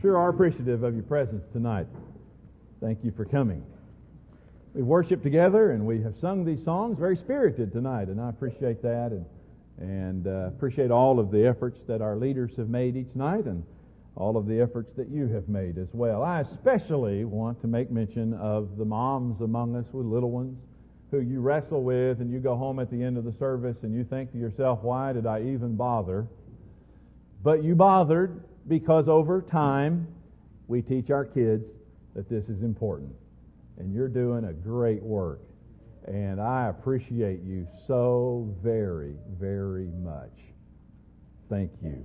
Sure are appreciative of your presence tonight. Thank you for coming. We've worshiped together and we have sung these songs very spirited tonight, and I appreciate that and appreciate all of the efforts that our leaders have made each night and all of the efforts that you have made as well. I especially want to make mention of the moms among us with little ones who you wrestle with, and you go home at the end of the service and you think to yourself, why did I even bother? But you bothered because over time we teach our kids that this is important. And you're doing a great work. And I appreciate you so very, very much. Thank you.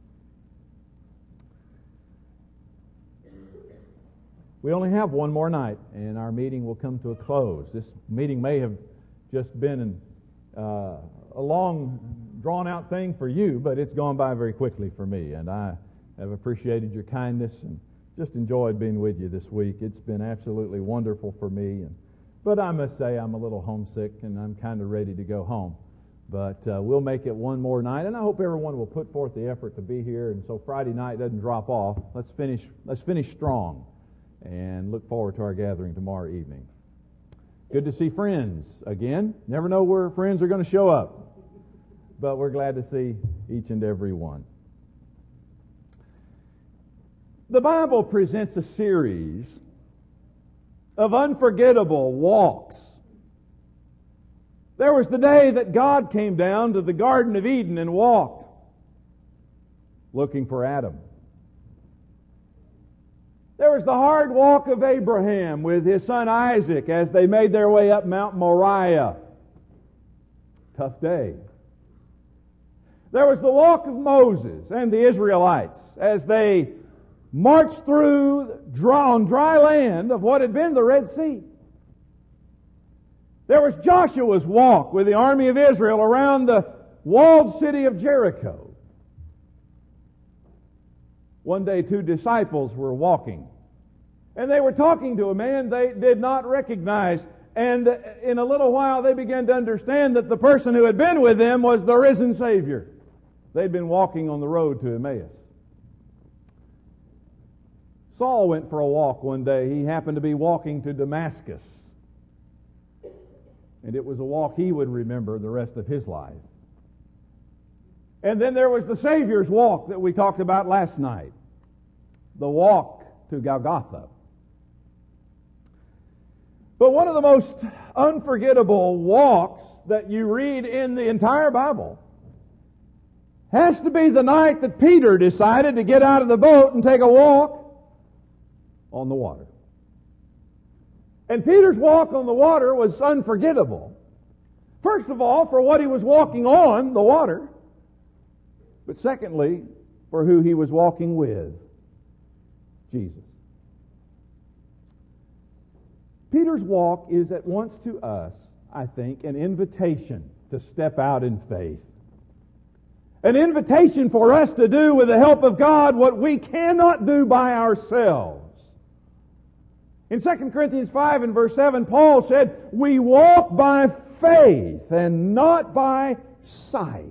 We only have one more night, and our meeting will come to a close. This meeting may have just been a long, drawn-out thing for you, but it's gone by very quickly for me, and I have appreciated your kindness and just enjoyed being with you this week. It's been absolutely wonderful for me, but I must say I'm a little homesick, and I'm kind of ready to go home. But we'll make it one more night, and I hope everyone will put forth the effort to be here, and so Friday night doesn't drop off. Let's finish strong, and look forward to our gathering tomorrow evening. Good to see friends again. Never know where friends are going to show up, but we're glad to see each and every one. The Bible presents a series of unforgettable walks. There was the day that God came down to the Garden of Eden and walked, looking for Adam. There was the hard walk of Abraham with his son Isaac as they made their way up Mount Moriah. Tough day. There was the walk of Moses and the Israelites as they marched through on dry land of what had been the Red Sea. There was Joshua's walk with the army of Israel around the walled city of Jericho. One day, two disciples were walking, and they were talking to a man they did not recognize. And in a little while, they began to understand that the person who had been with them was the risen Savior. They'd been walking on the road to Emmaus. Saul went for a walk one day. He happened to be walking to Damascus. And it was a walk he would remember the rest of his life. And then there was the Savior's walk that we talked about last night. The walk to Golgotha. But one of the most unforgettable walks that you read in the entire Bible has to be the night that Peter decided to get out of the boat and take a walk on the water. And Peter's walk on the water was unforgettable. First of all, for what he was walking on, the water. But secondly, for who he was walking with, Jesus. Peter's walk is at once to us, I think, an invitation to step out in faith. An invitation for us to do with the help of God what we cannot do by ourselves. In 2 Corinthians 5 and verse 7, Paul said, we walk by faith and not by sight.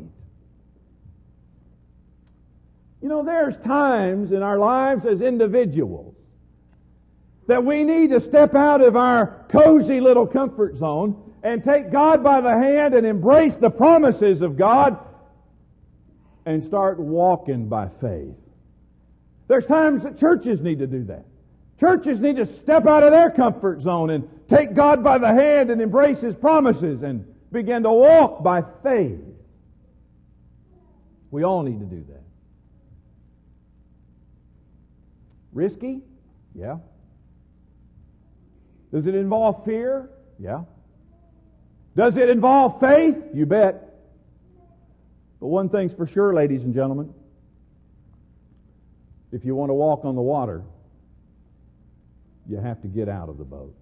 You know, there's times in our lives as individuals that we need to step out of our cozy little comfort zone and take God by the hand and embrace the promises of God and start walking by faith. There's times that churches need to do that. Churches need to step out of their comfort zone and take God by the hand and embrace His promises and begin to walk by faith. We all need to do that. Risky? Yeah. Does it involve fear? Yeah. Does it involve faith? You bet. But one thing's for sure, ladies and gentlemen. If you want to walk on the water, you have to get out of the boat.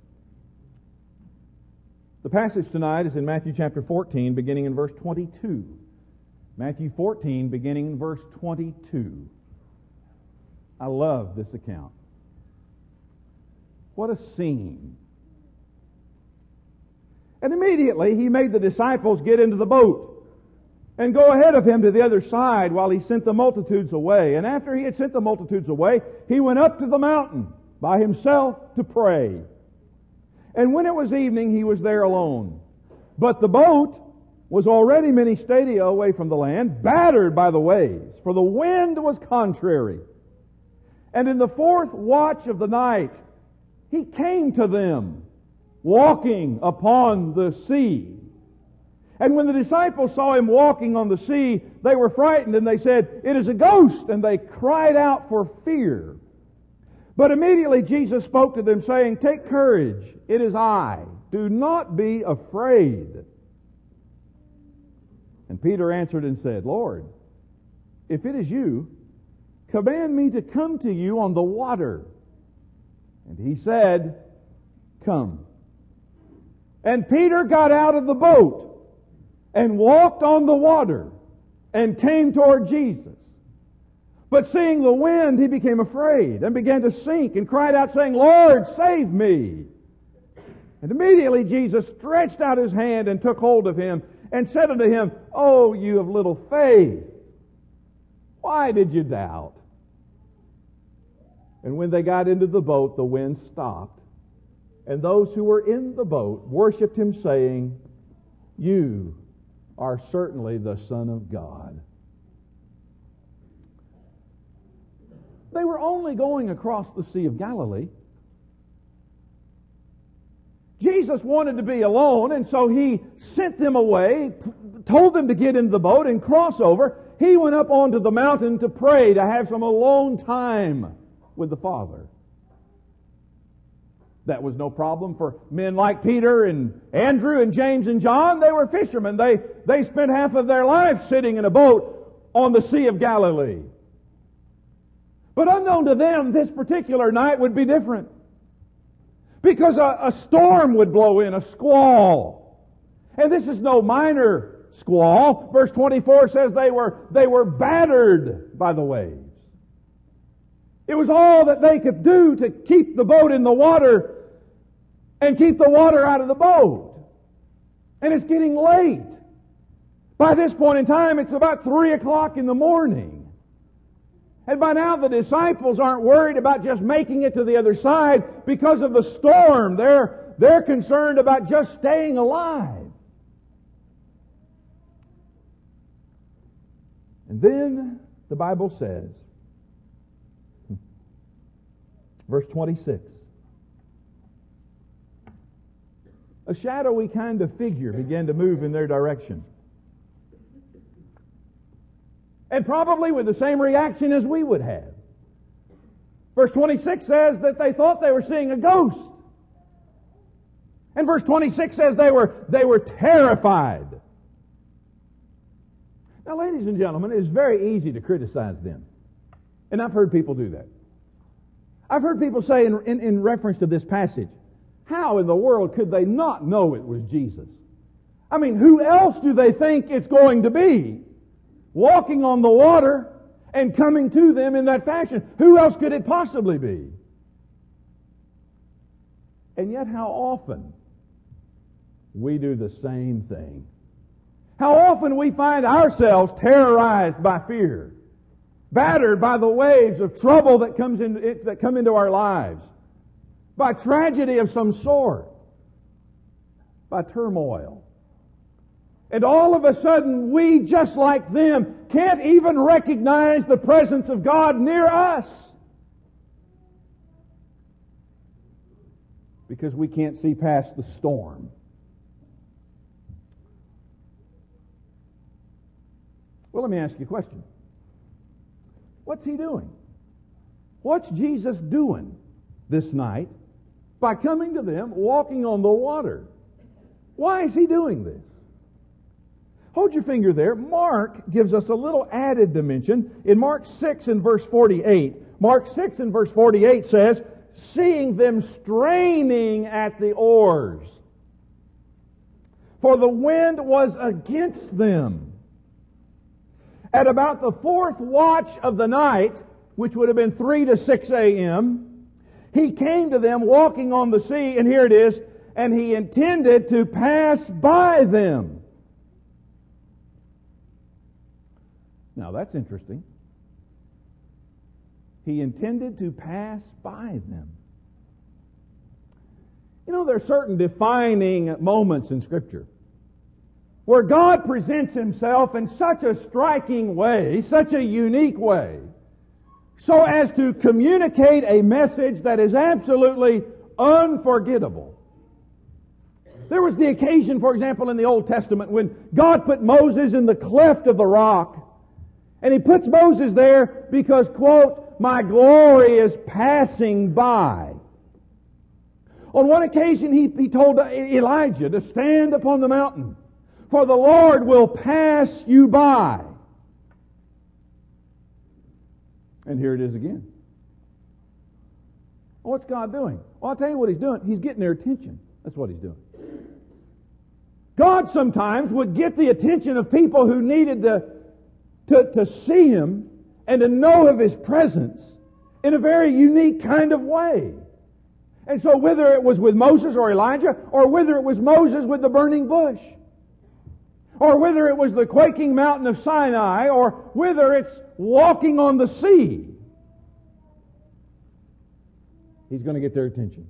The passage tonight is in Matthew chapter 14, beginning in verse 22. Matthew 14, beginning in verse 22. I love this account. What a scene. And immediately he made the disciples get into the boat and go ahead of him to the other side while he sent the multitudes away. And after he had sent the multitudes away, he went up to the mountain by himself to pray. And when it was evening, he was there alone. But the boat was already many stadia away from the land, battered by the waves, for the wind was contrary. And in the fourth watch of the night, he came to them, walking upon the sea. And when the disciples saw him walking on the sea, they were frightened, and they said, "It is a ghost!" And they cried out for fear. But immediately Jesus spoke to them, saying, "Take courage, it is I. Do not be afraid." And Peter answered and said, "Lord, if it is you, command me to come to you on the water." And he said, "Come." And Peter got out of the boat and walked on the water and came toward Jesus. But seeing the wind, he became afraid and began to sink and cried out, saying, "Lord, save me." And immediately Jesus stretched out his hand and took hold of him and said unto him, "Oh, you of little faith, why did you doubt?" And when they got into the boat, the wind stopped. And those who were in the boat worshipped him, saying, "You are certainly the Son of God." They were only going across the Sea of Galilee. Jesus wanted to be alone, and so he sent them away, told them to get into the boat and cross over. He went up onto the mountain to pray, to have some alone time with the Father. That was no problem for men like Peter and Andrew and James and John. They were fishermen. They spent half of their life sitting in a boat on the Sea of Galilee. But unknown to them, this particular night would be different. Because a storm would blow in, a squall. And this is no minor squall. Verse 24 says they were battered by the waves. It was all that they could do to keep the boat in the water and keep the water out of the boat. And it's getting late. By this point in time, it's about 3 o'clock in the morning. And by now the disciples aren't worried about just making it to the other side because of the storm. They're concerned about just staying alive. And then the Bible says, verse 26, a shadowy kind of figure began to move in their direction. And probably with the same reaction as we would have. Verse 26 says that they thought they were seeing a ghost. And verse 26 says they were terrified. Now, ladies and gentlemen, it's very easy to criticize them. And I've heard people do that. I've heard people say in reference to this passage, how in the world could they not know it was Jesus? I mean, who else do they think it's going to be? Walking on the water and coming to them in that fashion. Who else could it possibly be? And yet how often we do the same thing. How often we find ourselves terrorized by fear, battered by the waves of trouble that come into our lives, by tragedy of some sort, by turmoil. And all of a sudden, we, just like them, can't even recognize the presence of God near us. Because we can't see past the storm. Well, let me ask you a question. What's he doing? What's Jesus doing this night by coming to them, walking on the water? Why is he doing this? Hold your finger there. Mark gives us a little added dimension. In Mark 6 and verse 48, Mark 6 and verse 48 says, seeing them straining at the oars, for the wind was against them. At about the fourth watch of the night, which would have been 3 to 6 a.m., he came to them walking on the sea, and here it is, and he intended to pass by them. Now that's interesting. He intended to pass by them. You know, there are certain defining moments in Scripture where God presents Himself in such a striking way, such a unique way, so as to communicate a message that is absolutely unforgettable. There was the occasion, for example, in the Old Testament when God put Moses in the cleft of the rock, and He puts Moses there because, quote, "my glory is passing by." On one occasion, he told Elijah to stand upon the mountain, for the Lord will pass you by. And here it is again. What's God doing? Well, I'll tell you what He's doing. He's getting their attention. That's what He's doing. God sometimes would get the attention of people who needed to see Him and to know of His presence in a very unique kind of way. And so whether it was with Moses or Elijah, or whether it was Moses with the burning bush, or whether it was the quaking mountain of Sinai, or whether it's walking on the sea, He's going to get their attention.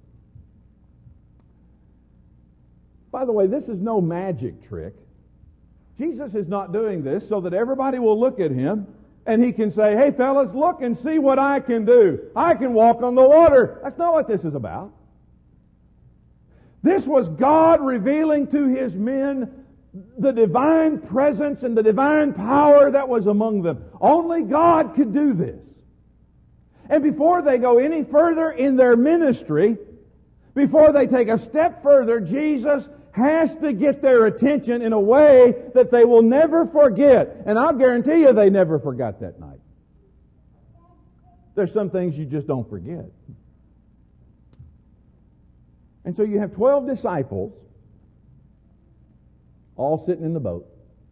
By the way, this is no magic trick. Jesus is not doing this so that everybody will look at Him and He can say, "Hey fellas, look and see what I can do. I can walk on the water." That's not what this is about. This was God revealing to His men the divine presence and the divine power that was among them. Only God could do this. And before they go any further in their ministry, before they take a step further, Jesus has to get their attention in a way that they will never forget. And I'll guarantee you they never forgot that night. There's some things you just don't forget. And so you have 12 disciples all sitting in the boat,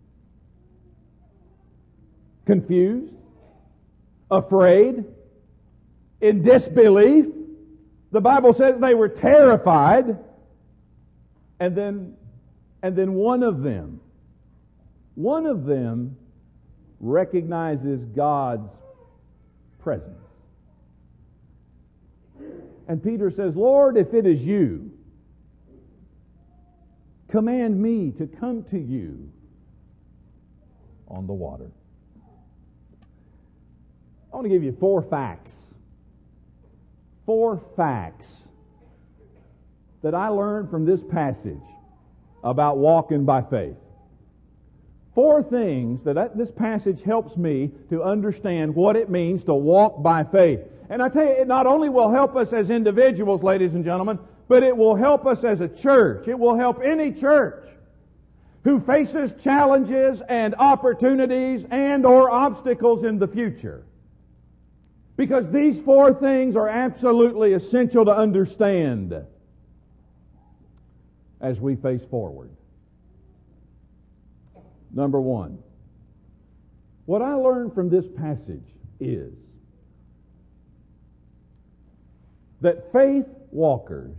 confused, afraid, in disbelief. The Bible says they were terrified. And then one of them recognizes God's presence. And Peter says, "Lord, if it is you, command me to come to you on the water." I want to give you 4 facts. 4 facts that I learned from this passage about walking by faith. 4 things that this passage helps me to understand what it means to walk by faith. And I tell you, it not only will help us as individuals, ladies and gentlemen, but it will help us as a church. It will help any church who faces challenges and opportunities and or obstacles in the future. Because these 4 things are absolutely essential to understand as we face forward. Number 1, what I learned from this passage is that faith walkers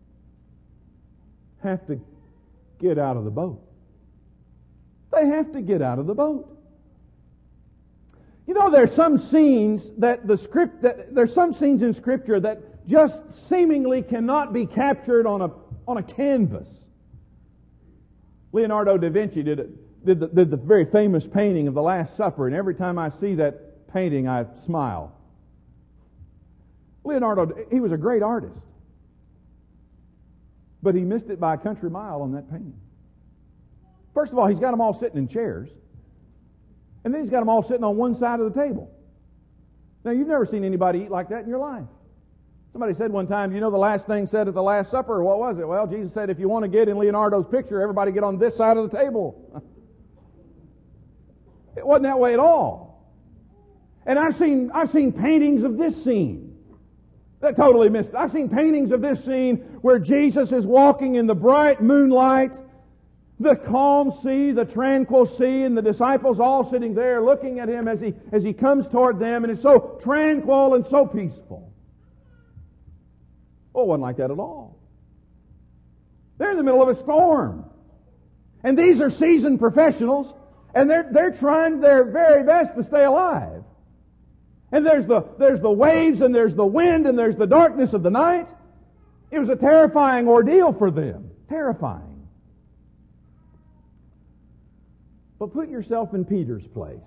have to get out of the boat. They have to get out of the boat. You know, there's some scenes there's some scenes in Scripture that just seemingly cannot be captured on a canvas. Leonardo da Vinci did the very famous painting of the Last Supper, and every time I see that painting, I smile. Leonardo, he was a great artist, but he missed it by a country mile on that painting. First of all, he's got them all sitting in chairs, and then he's got them all sitting on one side of the table. Now, you've never seen anybody eat like that in your life. Somebody said one time, you know the last thing said at the Last Supper, what was it? Well, Jesus said, if you want to get in Leonardo's picture, everybody get on this side of the table. It wasn't that way at all. And I've seen paintings of this scene that totally missed it. I've seen paintings of this scene where Jesus is walking in the bright moonlight, the calm sea, the tranquil sea, and the disciples all sitting there looking at Him as He comes toward them, and it's so tranquil and so peaceful. Oh, it wasn't like that at all. They're in the middle of a storm. And these are seasoned professionals, And they're trying their very best to stay alive. And there's the waves, and there's the wind, and there's the darkness of the night. It was a terrifying ordeal for them. Terrifying. But put yourself in Peter's place.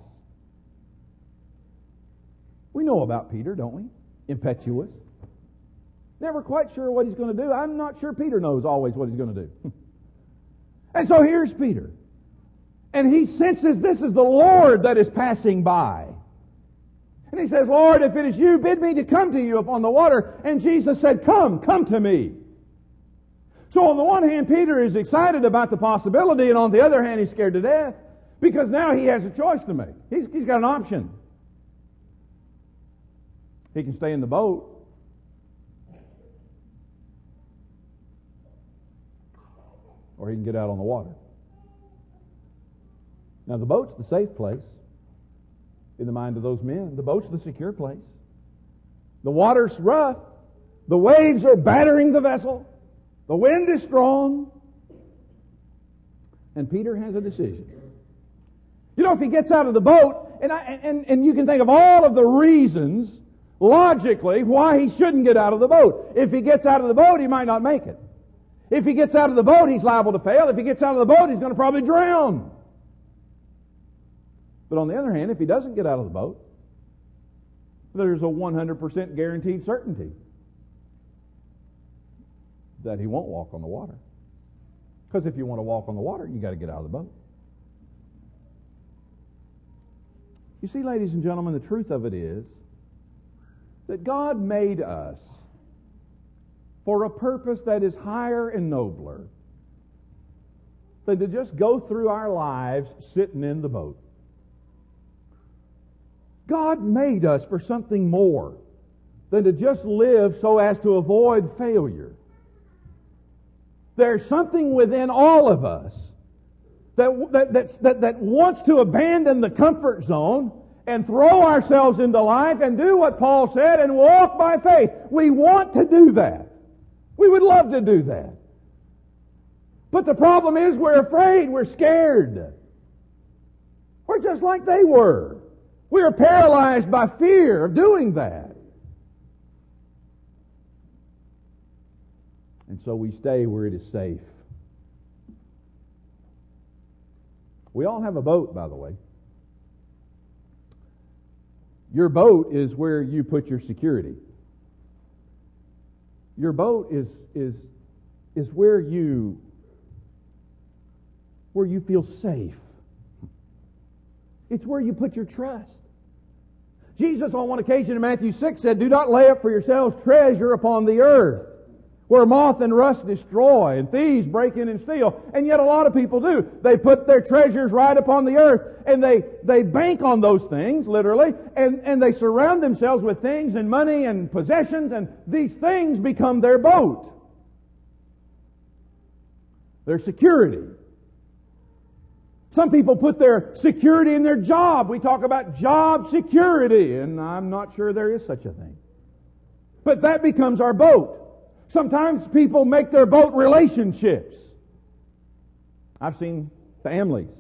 We know about Peter, don't we? Impetuous. Never quite sure what he's going to do. I'm not sure Peter knows always what he's going to do. And so here's Peter. And he senses this is the Lord that is passing by. And he says, Lord, if it is you, bid me to come to you upon the water. And Jesus said, come to me. So on the one hand, Peter is excited about the possibility, and on the other hand, he's scared to death. Because now he has a choice to make. He's got an option. He can stay in the boat. Or he can get out on the water. Now the boat's the safe place in the mind of those men. The boat's the secure place. The water's rough. The waves are battering the vessel. The wind is strong. And Peter has a decision. You know, if he gets out of the boat, and you can think of all of the reasons, logically, why he shouldn't get out of the boat. If he gets out of the boat, he might not make it. If he gets out of the boat, he's liable to fail. If he gets out of the boat, he's going to probably drown. But on the other hand, if he doesn't get out of the boat, there's a 100% guaranteed certainty that he won't walk on the water. Because if you want to walk on the water, you got to get out of the boat. You see, ladies and gentlemen, the truth of it is that God made us for a purpose that is higher and nobler than to just go through our lives sitting in the boat. God made us for something more than to just live so as to avoid failure. There's something within all of us that wants to abandon the comfort zone and throw ourselves into life and do what Paul said and walk by faith. We want to do that. We would love to do that. But the problem is we're afraid, we're scared. We're just like they were. We are paralyzed by fear of doing that. And so we stay where it is safe. We all have a boat, by the way. Your boat is where you put your security. Your boat is where you feel safe. It's where you put your trust. Jesus on one occasion in Matthew 6 said, do not lay up for yourselves treasure upon the earth, where moth and rust destroy, and thieves break in and steal. And yet a lot of people do. They put their treasures right upon the earth, and they bank on those things, literally, and they surround themselves with things and money and possessions, and these things become their boat. Their security. Some people put their security in their job. We talk about job security, and I'm not sure there is such a thing. But that becomes our boat. Sometimes people make their boat relationships. I've seen families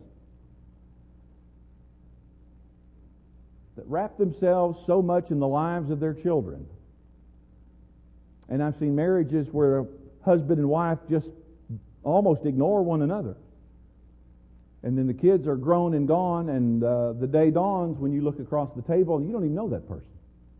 that wrap themselves so much in the lives of their children. And I've seen marriages where a husband and wife just almost ignore one another. And then the kids are grown and gone, and the day dawns when you look across the table and you don't even know that person.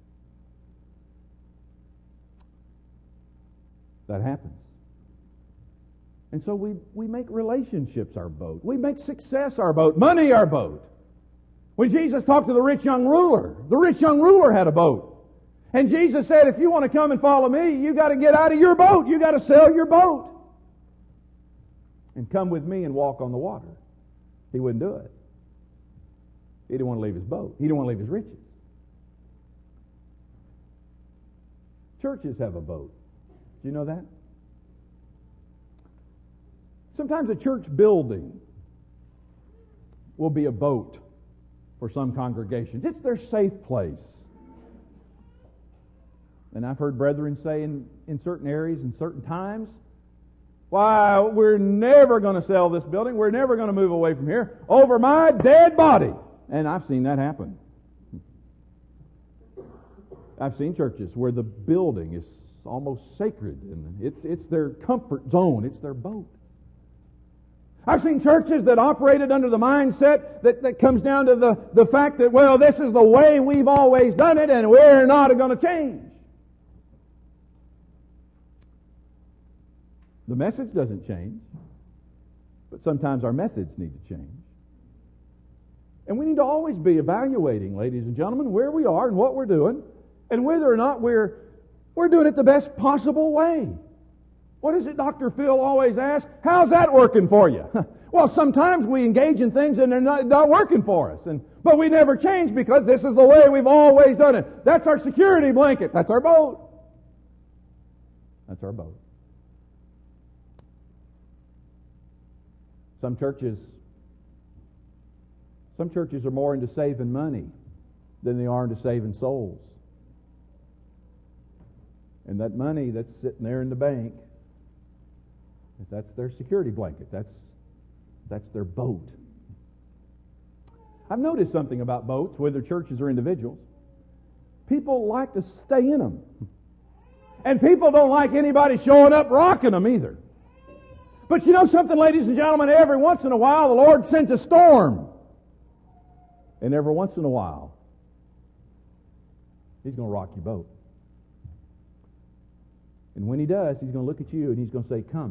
That happens. And so we make relationships our boat. We make success our boat. Money our boat. When Jesus talked to the rich young ruler had a boat. And Jesus said, if you want to come and follow me, you got to get out of your boat. You got to sell your boat. And come with me and walk on the water. He wouldn't do it. He didn't want to leave his boat. He didn't want to leave his riches. Churches have a boat. Do you know that? Sometimes a church building will be a boat for some congregations. It's their safe place. And I've heard brethren say in certain areas and certain times, Why, we're never going to sell this building. We're never going to move away from here over my dead body. And I've seen that happen. I've seen churches where the building is almost sacred, and it's their comfort zone. It's their boat. I've seen churches that operated under the mindset that comes down to the fact that, well, this is the way we've always done it, and we're not going to change. The message doesn't change, but sometimes our methods need to change. And we need to always be evaluating, ladies and gentlemen, where we are and what we're doing, and whether or not we're doing it the best possible way. What is it Dr. Phil always asks? How's that working for you? Well, sometimes we engage in things and they're not working for us. But we never change because this is the way we've always done it. That's our security blanket. That's our boat. That's our boat. Some churches are more into saving money than they are into saving souls. And that money that's sitting there in the bank, that's their security blanket. That's their boat. I've noticed something about boats, whether churches or individuals. People like to stay in them. And people don't like anybody showing up rocking them either. But you know something, ladies and gentlemen, every once in a while the Lord sends a storm. And every once in a while, He's going to rock your boat. And when He does, He's going to look at you and He's going to say, come.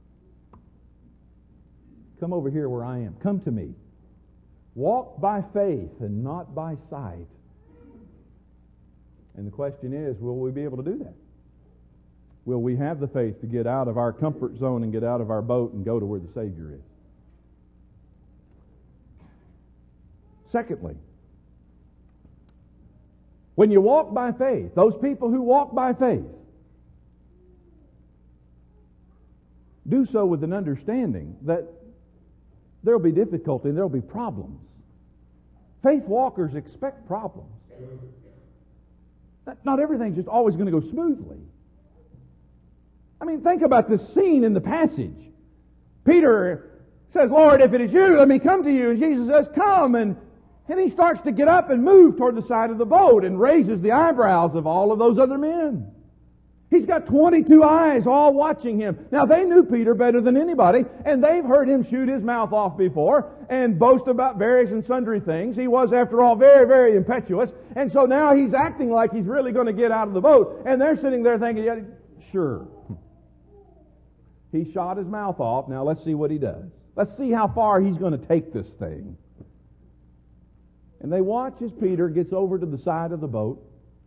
Come over here where I am. Come to me. Walk by faith and not by sight. And the question is, will we be able to do that? Will we have the faith to get out of our comfort zone and get out of our boat and go to where the Savior is? Secondly, when you walk by faith, those people who walk by faith do so with an understanding that there'll be difficulty and there'll be problems. Faith walkers expect problems. Not everything's just always going to go smoothly. I mean, think about this scene in the passage. Peter says, Lord, if it is you, let me come to you. And Jesus says, come. And he starts to get up and move toward the side of the boat and raises the eyebrows of all of those other men. He's got 22 eyes all watching him. Now, they knew Peter better than anybody, and they've heard him shoot his mouth off before and boast about various and sundry things. He was, after all, very, very impetuous. And so now he's acting like he's really going to get out of the boat. And they're sitting there thinking, yeah, sure. He shot his mouth off. Now, let's see what he does. Let's see how far he's going to take this thing. And they watch as Peter gets over to the side of the boat.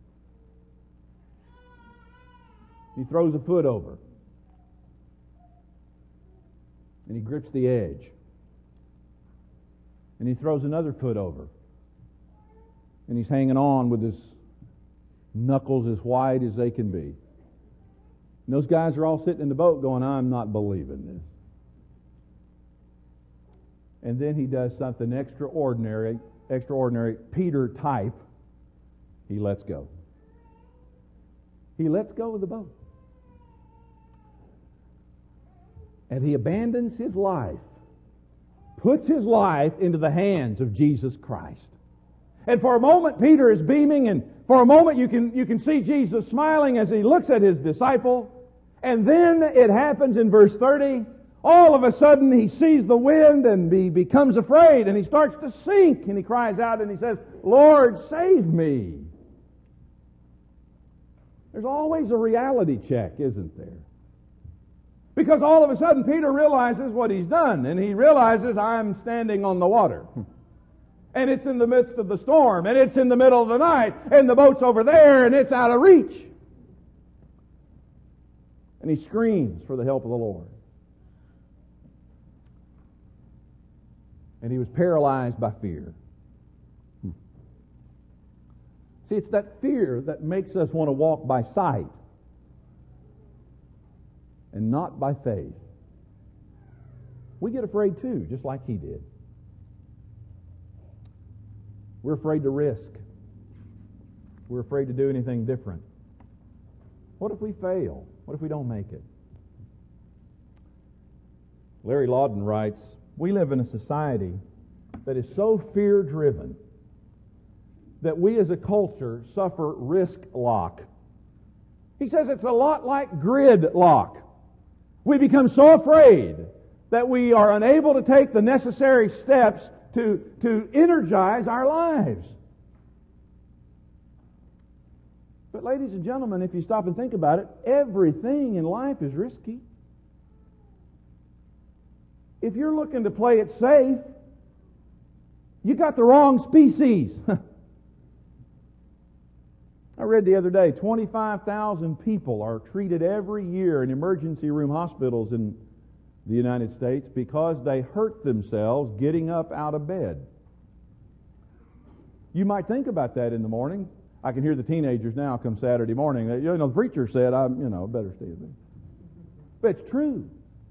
He throws a foot over. And he grips the edge. And he throws another foot over. And he's hanging on with his knuckles as wide as they can be. And those guys are all sitting in the boat going, I'm not believing this. And then he does something extraordinary Peter type. He lets go. He lets go of the boat. And he abandons his life, puts his life into the hands of Jesus Christ. And for a moment, Peter is beaming, and for a moment you can see Jesus smiling as he looks at his disciple. And then it happens in verse 30. All of a sudden he sees the wind and he becomes afraid and he starts to sink and he cries out and he says, Lord, save me. There's always a reality check, isn't there? Because all of a sudden Peter realizes what he's done, and he realizes I'm standing on the water. And it's in the midst of the storm, and it's in the middle of the night, and the boat's over there, and it's out of reach. And he screams for the help of the Lord. And he was paralyzed by fear. See, it's that fear that makes us want to walk by sight and not by faith. We get afraid too, just like he did. We're afraid to risk. We're afraid to do anything different. What if we fail? What if we don't make it? Larry Lawden writes, "We live in a society that is so fear-driven that we as a culture suffer risk lock." He says it's a lot like gridlock. We become so afraid that we are unable to take the necessary steps to energize our lives. But ladies and gentlemen, if you stop and think about it, everything in life is risky. If you're looking to play it safe, you got the wrong species. I read the other day, 25,000 people are treated every year in emergency room hospitals in the United States because they hurt themselves getting up out of bed. You might think about that in the morning. I can hear the teenagers now come Saturday morning. The preacher said, better stay in bed. But it's true.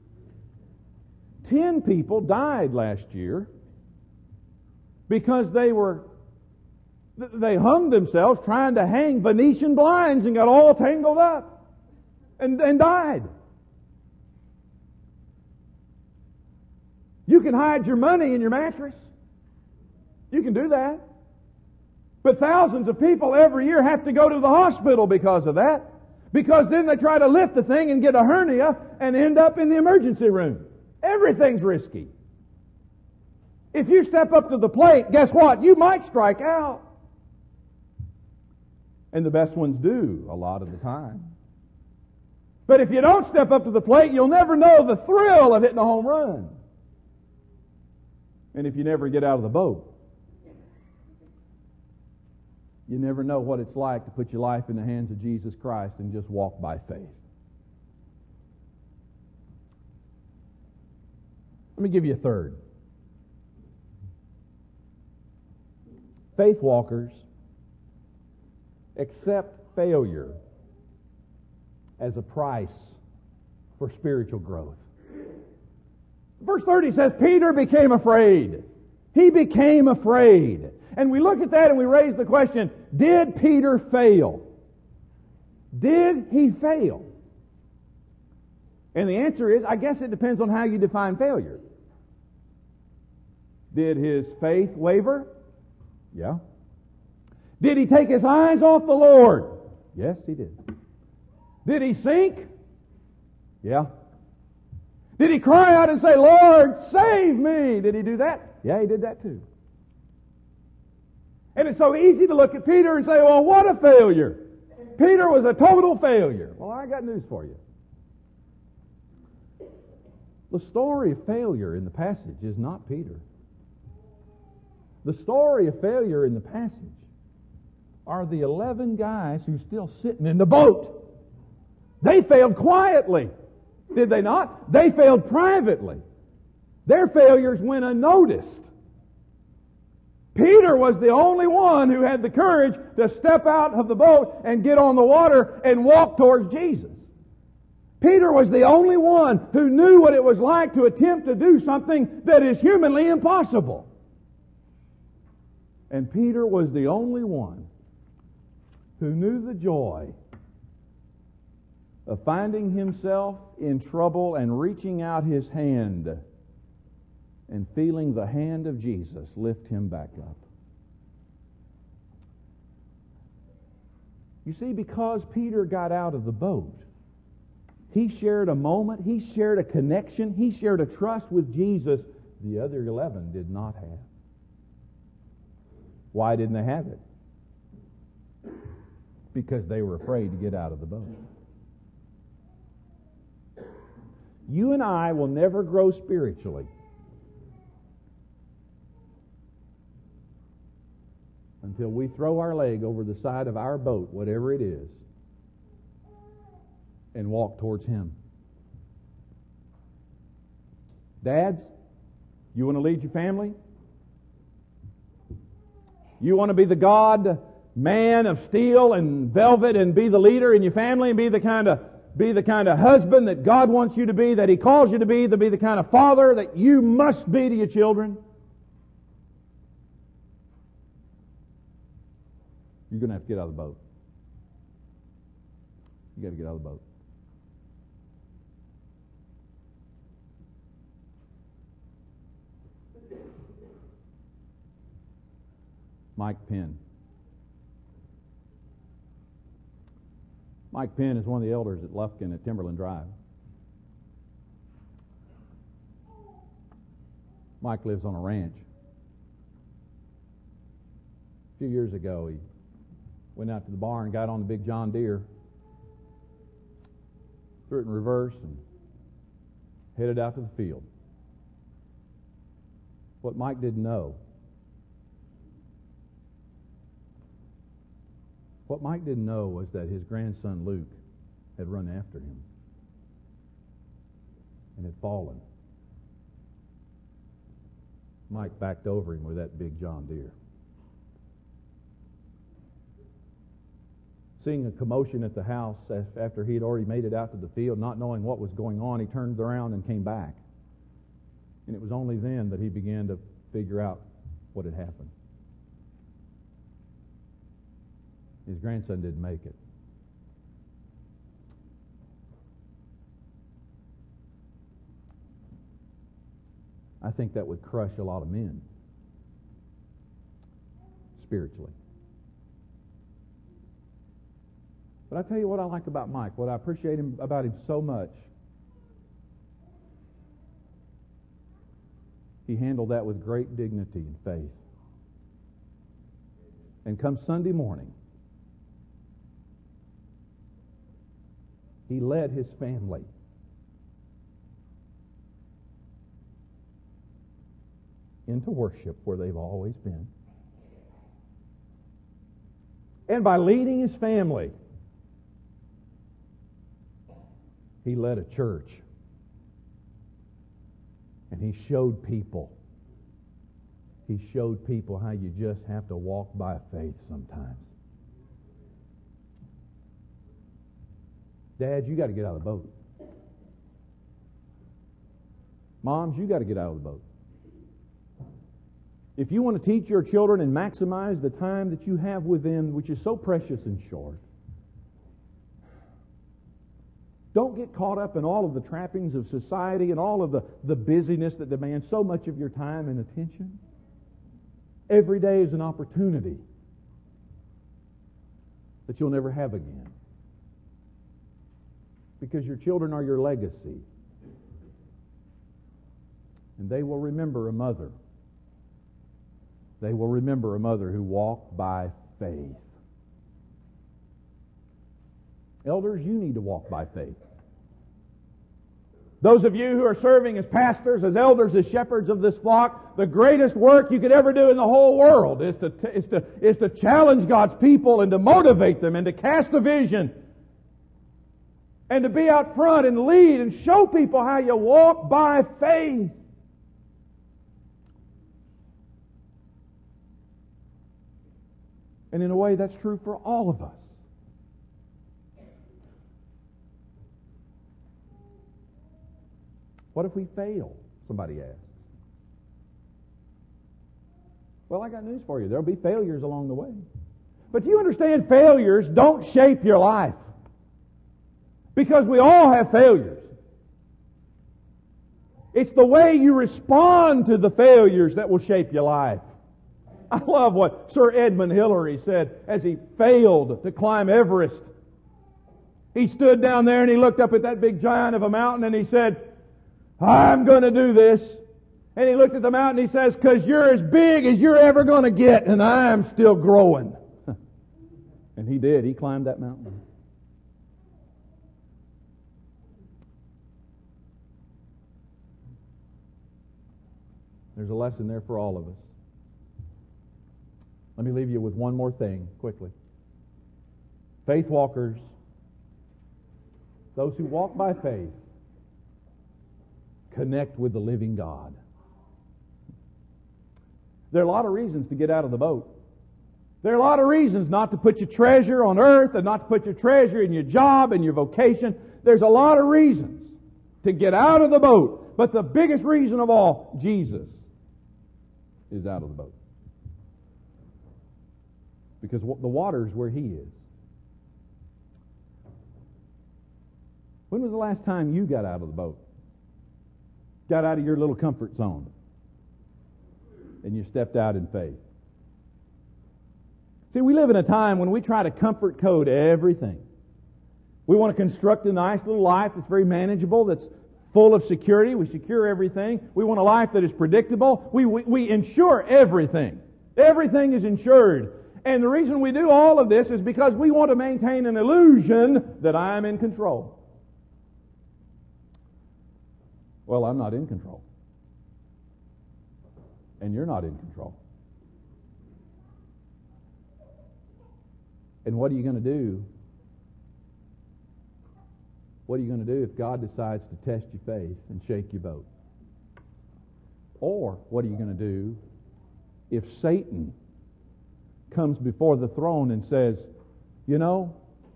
10 people died last year because they hung themselves trying to hang Venetian blinds and got all tangled up and died. You can hide your money in your mattress. You can do that. But thousands of people every year have to go to the hospital because of that. Because then they try to lift the thing and get a hernia and end up in the emergency room. Everything's risky. If you step up to the plate, guess what? You might strike out. And the best ones do a lot of the time. But if you don't step up to the plate, you'll never know the thrill of hitting a home run. And if you never get out of the boat, you never know what it's like to put your life in the hands of Jesus Christ and just walk by faith. Let me give you a third. Faith walkers accept failure as a price for spiritual growth. Verse 30 says, Peter became afraid. He became afraid. And we look at that and we raise the question, did Peter fail? Did he fail? And the answer is, I guess it depends on how you define failure. Did his faith waver? Yeah. Did he take his eyes off the Lord? Yes, he did. Did he sink? Yeah. Did he cry out and say, Lord, save me? Did he do that? Yeah, he did that too. And it's so easy to look at Peter and say, well, what a failure. Peter was a total failure. Well, I got news for you. The story of failure in the passage is not Peter. The story of failure in the passage are the 11 guys who's still sitting in the boat. They failed quietly. Did they not? They failed privately. Their failures went unnoticed. Peter was the only one who had the courage to step out of the boat and get on the water and walk towards Jesus. Peter was the only one who knew what it was like to attempt to do something that is humanly impossible. And Peter was the only one who knew the joy of finding himself in trouble and reaching out his hand and feeling the hand of Jesus lift him back up. You see, because Peter got out of the boat, he shared a moment, he shared a connection, he shared a trust with Jesus the other 11 did not have. Why didn't they have it? Because they were afraid to get out of the boat. You and I will never grow spiritually until we throw our leg over the side of our boat, whatever it is, and walk towards Him. Dads, you want to lead your family? You want to be the God man of steel and velvet and be the leader in your family and be the kind of husband that God wants you to be, that He calls you to be the kind of father that you must be to your children? You're going to have to get out of the boat. You got to get out of the boat. Mike Penn. Mike Penn is one of the elders at Lufkin at Timberland Drive. Mike lives on a ranch. A few years ago, he went out to the barn, got on the big John Deere, threw it in reverse, and headed out to the field. What Mike didn't know, was that his grandson Luke had run after him and had fallen. Mike backed over him with that big John Deere. Seeing a commotion at the house after he had already made it out to the field, not knowing what was going on, he turned around and came back. And it was only then that he began to figure out what had happened. His grandson didn't make it. I think that would crush a lot of men spiritually. But I tell you what I like about Mike, what I appreciate about him so much. He handled that with great dignity and faith. And come Sunday morning, he led his family into worship where they've always been. And by leading his family, he led a church. And he showed people how you just have to walk by faith sometimes. Dads, you got to get out of the boat. Moms, you got to get out of the boat. If you want to teach your children and maximize the time that you have with them, which is so precious and short, don't get caught up in all of the trappings of society and all of the busyness that demands so much of your time and attention. Every day is an opportunity that you'll never have again. Because your children are your legacy. And they will remember a mother. They will remember a mother who walked by faith. Elders, you need to walk by faith. Those of you who are serving as pastors, as elders, as shepherds of this flock, the greatest work you could ever do in the whole world is to challenge God's people and to motivate them and to cast a vision and to be out front and lead and show people how you walk by faith. And in a way, that's true for all of us. What if we fail? Somebody asks. Well, I got news for you. There'll be failures along the way. But do you understand, failures don't shape your life? Because we all have failures. It's the way you respond to the failures that will shape your life. I love what Sir Edmund Hillary said as he failed to climb Everest. He stood down there and he looked up at that big giant of a mountain and he said, I'm going to do this. And he looked at the mountain and he says, because you're as big as you're ever going to get and I'm still growing. And he did. He climbed that mountain. There's a lesson there for all of us. Let me leave you with one more thing quickly. Faith walkers, those who walk by faith, connect with the living God. There are a lot of reasons to get out of the boat. There are a lot of reasons not to put your treasure on earth and not to put your treasure in your job and your vocation. There's a lot of reasons to get out of the boat. But the biggest reason of all, Jesus is out of the boat. Because the water's where He is. When was the last time you got out of the boat? Got out of your little comfort zone and you stepped out in faith? See, we live in a time when we try to comfort code everything. We want to construct a nice little life that's very manageable, that's full of security. We secure everything. We want a life that is predictable. We insure everything. Everything is insured. And the reason we do all of this is because we want to maintain an illusion that I'm in control. Well, I'm not in control. And you're not in control. And what are you going to do? What are you going to do if God decides to test your faith and shake your boat? Or what are you going to do if Satan comes before the throne and says, you know,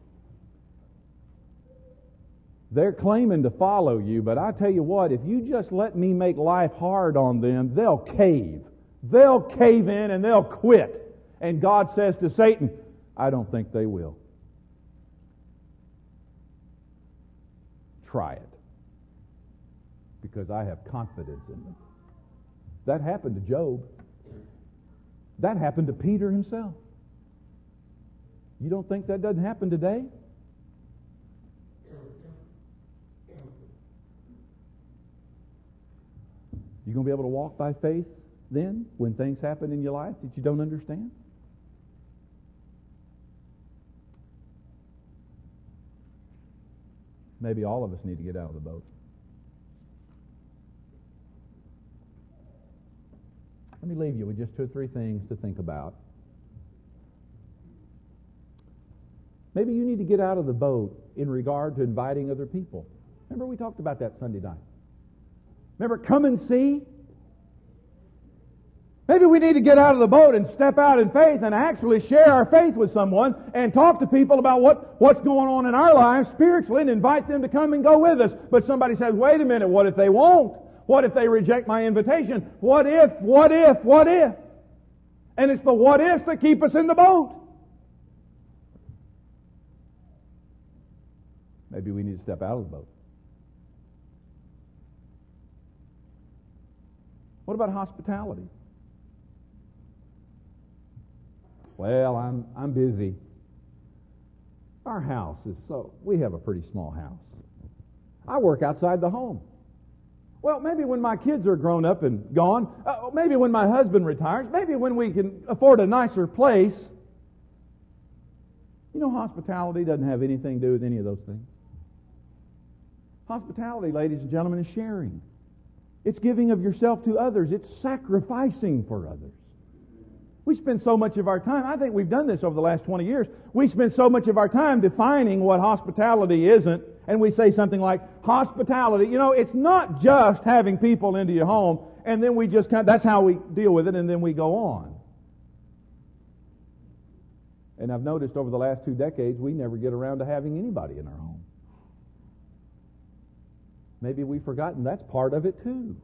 they're claiming to follow you, but I tell you what, if you just let me make life hard on them, they'll cave. They'll cave in and they'll quit. And God says to Satan, I don't think they will. Try it. Because I have confidence in them. That happened to Job. That happened to Peter himself. You don't think that doesn't happen today? You going to be able to walk by faith then when things happen in your life that you don't understand? Maybe all of us need to get out of the boat. Let me leave you with just 2 or 3 things to think about. Maybe you need to get out of the boat in regard to inviting other people. Remember we talked about that Sunday night. Remember, come and see? Maybe we need to get out of the boat and step out in faith and actually share our faith with someone and talk to people about what's going on in our lives spiritually and invite them to come and go with us. But somebody says, wait a minute, what if they won't? What if they reject my invitation? What if? And it's the what ifs that keep us in the boat. Maybe we need to step out of the boat. What about hospitality? Well, I'm busy. Our house is we have a pretty small house. I work outside the home. Well, maybe when my kids are grown up and gone, maybe when my husband retires, maybe when we can afford a nicer place. You know, hospitality doesn't have anything to do with any of those things. Hospitality, ladies and gentlemen, is sharing. It's giving of yourself to others. It's sacrificing for others. We spend so much of our time, I think we've done this over the last 20 years, we spend so much of our time defining what hospitality isn't, and we say something like, hospitality, you know, it's not just having people into your home, and then we just that's how we deal with it, and then we go on. And I've noticed over the last 2 decades, we never get around to having anybody in our home. Maybe we've forgotten that's part of it too.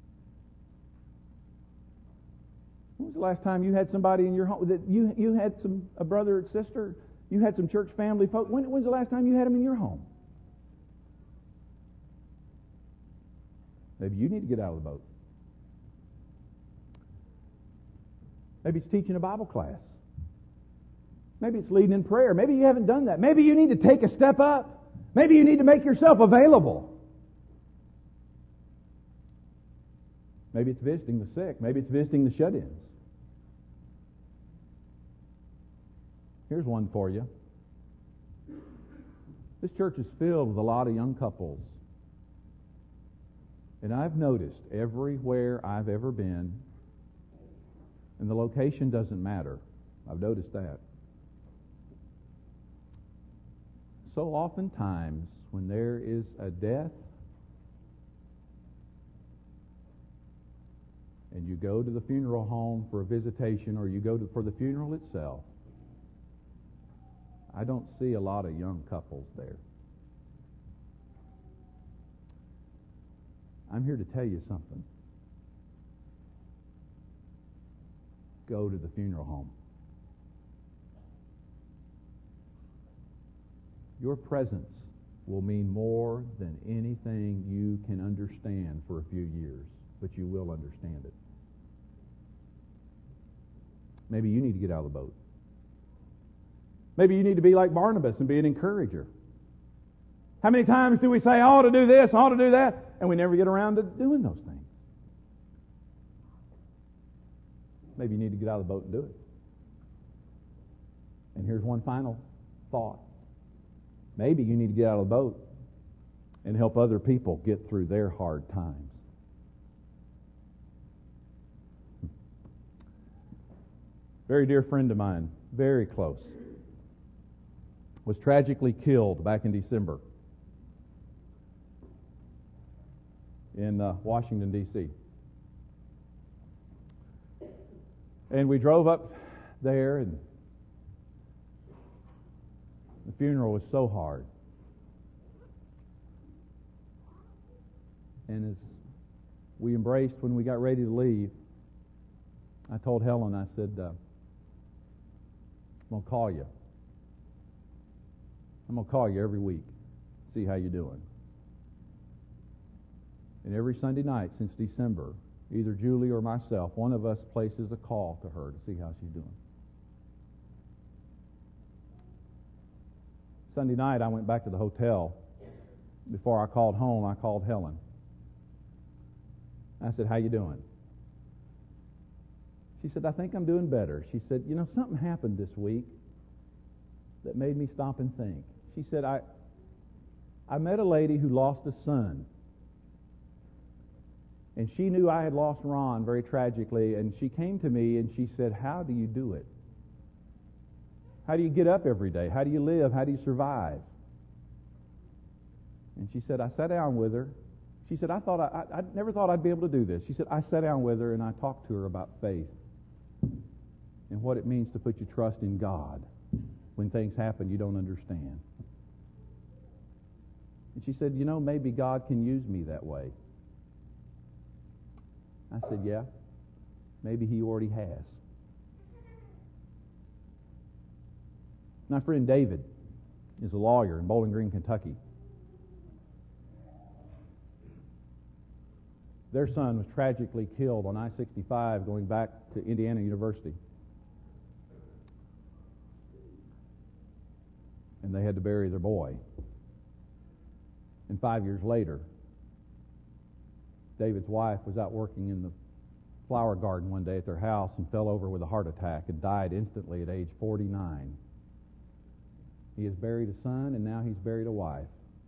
When was the last time you had somebody in your home that you had a brother or sister, you had some church family folk? When's the last time you had them in your home? Maybe you need to get out of the boat. Maybe it's teaching a Bible class. Maybe it's leading in prayer. Maybe you haven't done that. Maybe you need to take a step up. Maybe you need to make yourself available. Maybe it's visiting the sick. Maybe it's visiting the shut-ins. Here's one for you. This church is filled with a lot of young couples. And I've noticed everywhere I've ever been, and the location doesn't matter. I've noticed that. So oftentimes, when there is a death, and you go to the funeral home for a visitation, or you go for the funeral itself, I don't see a lot of young couples there. I'm here to tell you something. Go to the funeral home. Your presence will mean more than anything you can understand for a few years, but you will understand it. Maybe you need to get out of the boat. Maybe you need to be like Barnabas and be an encourager. How many times do we say, I ought to do this, I ought to do that, and we never get around to doing those things? Maybe you need to get out of the boat and do it. And here's one final thought. Maybe you need to get out of the boat and help other people get through their hard times. Very dear friend of mine, very close, was tragically killed back in December in Washington, D.C. And we drove up there, and the funeral was so hard. And as we embraced when we got ready to leave, I told Helen, I said, I'm going to call you. I'm going to call you every week, see how you're doing. And every Sunday night since December, either Julie or myself, one of us places a call to her to see how she's doing. Sunday night, I went back to the hotel. Before I called home, I called Helen. I said, how you doing? She said, I think I'm doing better. She said, you know, something happened this week that made me stop and think. She said, I met a lady who lost a son. And she knew I had lost Ron very tragically, and she came to me and she said, how do you do it? How do you get up every day? How do you live? How do you survive? And she said, I sat down with her. She said, I never thought I'd be able to do this. She said, I sat down with her and I talked to her about faith and what it means to put your trust in God when things happen you don't understand. And she said, you know, maybe God can use me that way. I said, yeah, maybe He already has. My friend David is a lawyer in Bowling Green, Kentucky. Their son was tragically killed on I-65 going back to Indiana University. And they had to bury their boy. And 5 years later, David's wife was out working in the flower garden one day at their house and fell over with a heart attack and died instantly at age 49. He has buried a son, and now he's buried a wife.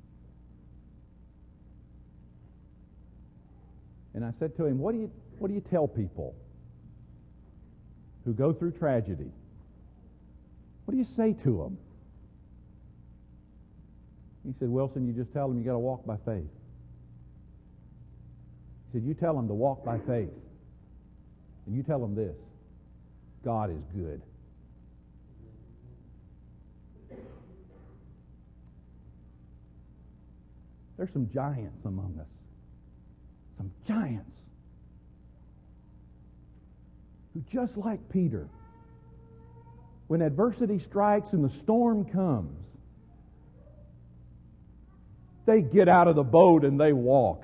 And I said to him, what do you tell people who go through tragedy? What do you say to them? He said, Wilson, you just tell them you got to walk by faith. He said, you tell them to walk by faith. And you tell them this: God is good. There's some giants among us. Some giants who, just like Peter, when adversity strikes and the storm comes, they get out of the boat and they walk.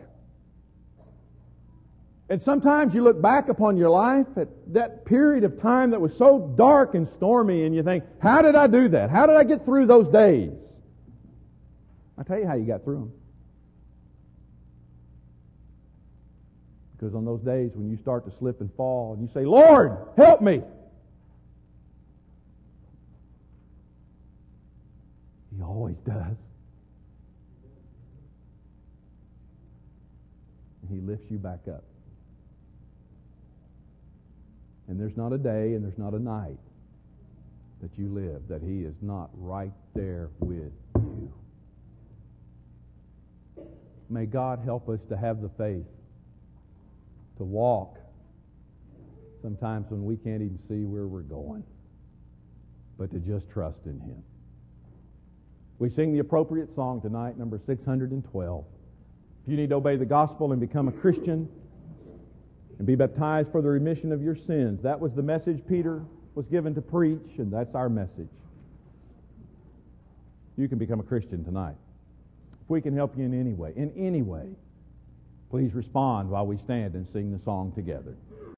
And sometimes you look back upon your life at that period of time that was so dark and stormy, and you think, how did I do that? How did I get through those days? I'll tell you how you got through them. Because on those days when you start to slip and fall and you say, Lord, help me, He always does. And He lifts you back up. And there's not a day and there's not a night that you live that He is not right there with you. May God help us to have the faith to walk sometimes when we can't even see where we're going, but to just trust in Him. We sing the appropriate song tonight, number 612. If you need to obey the gospel and become a Christian and be baptized for the remission of your sins, that was the message Peter was given to preach, and that's our message. You can become a Christian tonight. If we can help you in any way, please respond while we stand and sing the song together.